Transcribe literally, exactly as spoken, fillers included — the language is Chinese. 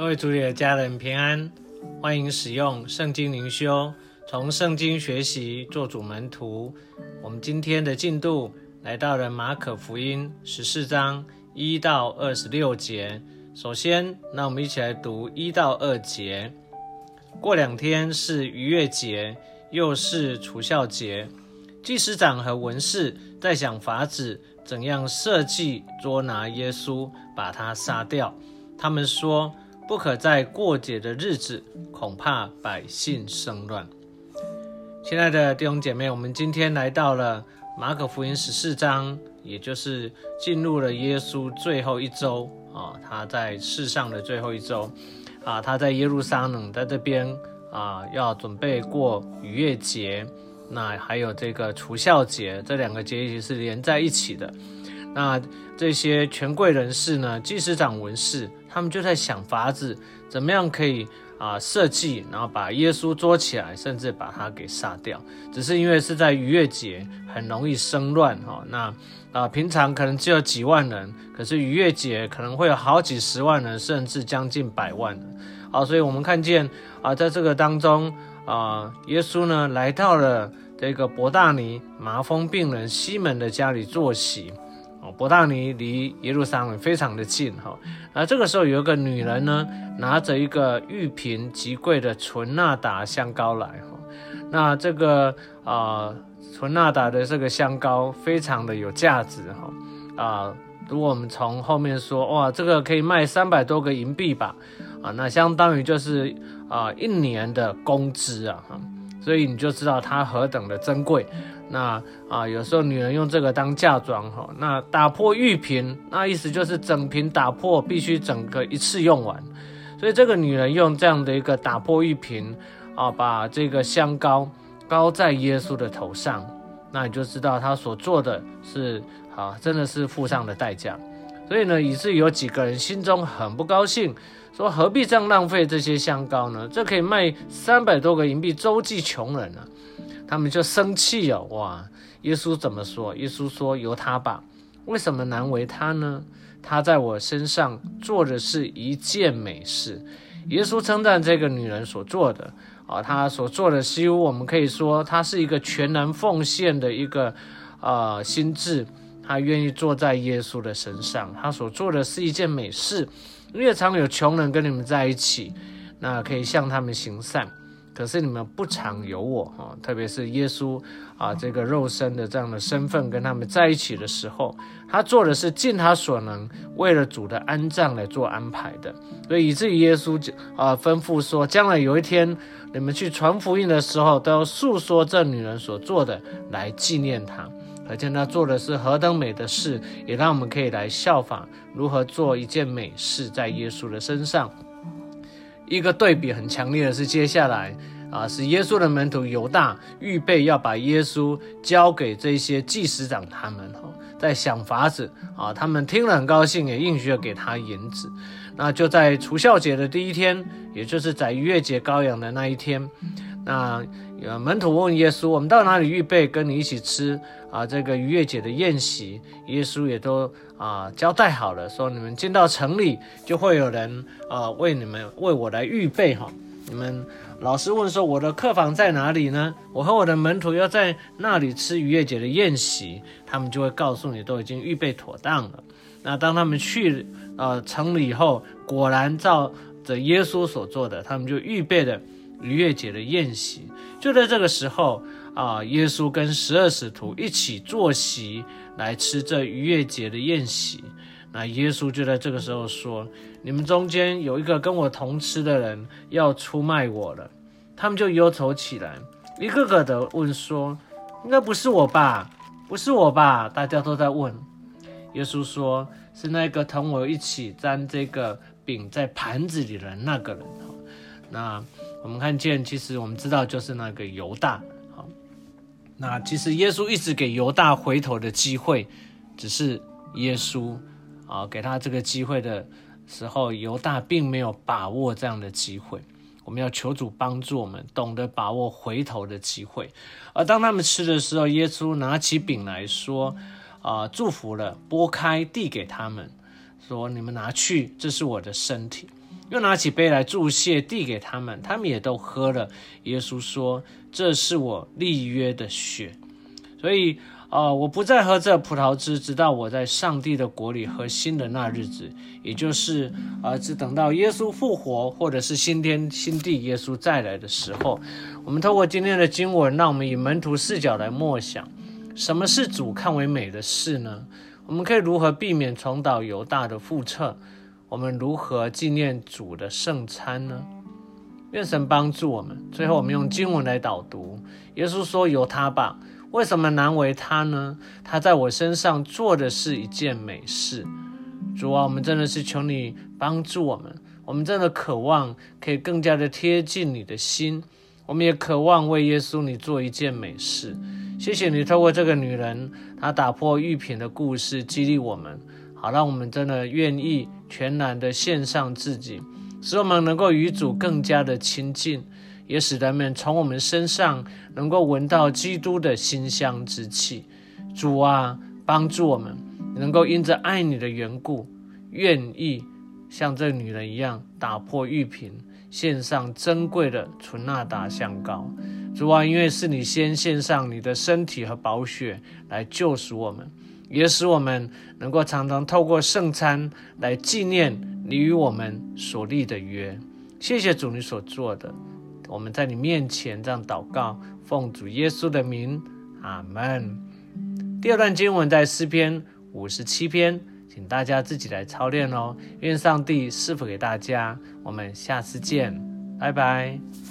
各位主里的家人平安，欢迎使用圣经灵修，从圣经学习做主门徒。我们今天的进度来到了马可福音十四章一到二十六节。首先，那我们一起来读一到二节。过两天是逾越节，又是除酵节。祭司长和文士在想法子怎样设计捉拿耶稣，把他杀掉。他们说，不可在过节的日子，恐怕百姓生乱。亲爱的弟兄姐妹，我们今天来到了马可福音十四章，也就是进入了耶稣最后一周啊，他在世上的最后一周啊，他在耶路撒冷在这边啊，要准备过逾越节，那还有这个除酵节，这两个节其实是连在一起的。那这些权贵人士呢，祭司长、文士，他们就在想法子，怎么样可以啊设计，然后把耶稣捉起来，甚至把他给杀掉。只是因为是在逾越节，很容易生乱哈。那啊平常可能只有几万人，可是逾越节可能会有好几十万人，甚至将近百万人。好，所以我们看见啊，在这个当中啊，耶稣呢来到了这个伯大尼麻风病人西门的家里坐席。伯大尼离耶路撒冷非常的近哈，那这个时候有一个女人呢，拿着一个玉瓶极贵的纯纳达香膏来哈，那这个啊纯纳达的这个香膏非常的有价值哈啊，如果我们从后面说哇，这个可以卖三百多个银币吧啊，那相当于就是啊一年的工资啊哈，所以你就知道它何等的珍贵。那啊，有时候女人用这个当嫁妆哈，那打破玉瓶，那意思就是整瓶打破，必须整个一次用完。所以这个女人用这样的一个打破玉瓶啊，把这个香膏膏在耶稣的头上，那你就知道她所做的是啊，真的是付上了代价。所以呢，以至于有几个人心中很不高兴，说何必这样浪费这些香膏呢？这可以卖三百多个银币，周济穷人啊。他们就生气了，哇！耶稣怎么说？耶稣说：“由他吧，为什么难为他呢？他在我身上做的是一件美事。”耶稣称赞这个女人所做的啊，她所做的几乎我们可以说，她是一个全然奉献的一个呃心志，她愿意坐在耶稣的身上，她所做的是一件美事。因为常有穷人跟你们在一起，那可以向他们行善。可是你们不常有我，特别是耶稣啊，这个肉身的这样的身份跟他们在一起的时候，他做的是尽他所能，为了主的安葬来做安排的。所以以至于耶稣啊吩咐说，将来有一天你们去传福音的时候，都要述说这女人所做的，来纪念她。可见他做的是何等美的事，也让我们可以来效法如何做一件美事在耶稣的身上。一个对比很强烈的是，接下来啊，是耶稣的门徒犹大预备要把耶稣交给这些祭司长他们，在想法子啊，他们听了很高兴，也应许了给他银子。那就在除酵节的第一天，也就是在逾越节羔羊的那一天，那门徒问耶稣：“我们到哪里预备跟你一起吃啊这个逾越节的宴席？”耶稣也都啊交代好了，说你们进到城里，就会有人啊为你们为我来预备哈。你们老师问说：“我的客房在哪里呢？我和我的门徒要在那里吃逾越节的宴席。”他们就会告诉你，都已经预备妥当了。那当他们去呃城里以后，果然照着耶稣所做的，他们就预备了逾越节的宴席。就在这个时候啊，耶稣跟十二使徒一起坐席来吃这逾越节的宴席。那耶稣就在这个时候说：“你们中间有一个跟我同吃的人要出卖我了。”他们就忧愁起来，一个个的问说：“应该不是我吧？不是我吧？”大家都在问。耶稣说：“是那个同我一起沾这个饼在盘子里的那个人。”那我们看见，其实我们知道就是那个犹大。那其实耶稣一直给犹大回头的机会，只是耶稣啊给他这个机会的时候，犹大并没有把握这样的机会。我们要求主帮助我们懂得把握回头的机会。而当他们吃的时候，耶稣拿起饼来说啊祝福了，拨开递给他们，说：“你们拿去，这是我的身体。” 又拿起杯来祝谢，递给他们，他们也都喝了。耶稣说：这是我立约的血。所以呃，我不再喝这葡萄汁，直到我在上帝的国里喝新的那日子，也就是呃，只等到耶稣复活，或者是新天新地耶稣再来的时候。我们透过今天的经文，让我们以门徒视角来默想，什么是主看为美的事呢？我们可以如何避免重蹈犹大的覆辙？我们如何纪念主的圣餐呢？愿神帮助我们。最后我们用经文来导读。耶稣说：由他吧。为什么难为他呢？他在我身上做的是一件美事。主啊，我们真的是求你帮助我们，我们真的渴望可以更加的贴近你的心，我们也渴望为耶稣你做一件美事。谢谢你透过这个女人她打破玉瓶的故事激励我们，好让我们真的愿意全然的献上自己，使我们能够与主更加的亲近，也使人们从我们身上能够闻到基督的馨香之气。主啊，帮助我们能够因着爱你的缘故，愿意像这女人一样打破玉瓶，献上珍贵的纯纳达香膏。主啊，因为是你先献上你的身体和宝血来救赎我们，也使我们能够常常透过圣餐来纪念你与我们所立的约。谢谢主你所做的，我们在你面前这样祷告，奉主耶稣的名，阿们。第二段经文在诗篇五十七篇，请大家自己来操练哦。愿上帝赐福给大家，我们下次见，拜拜。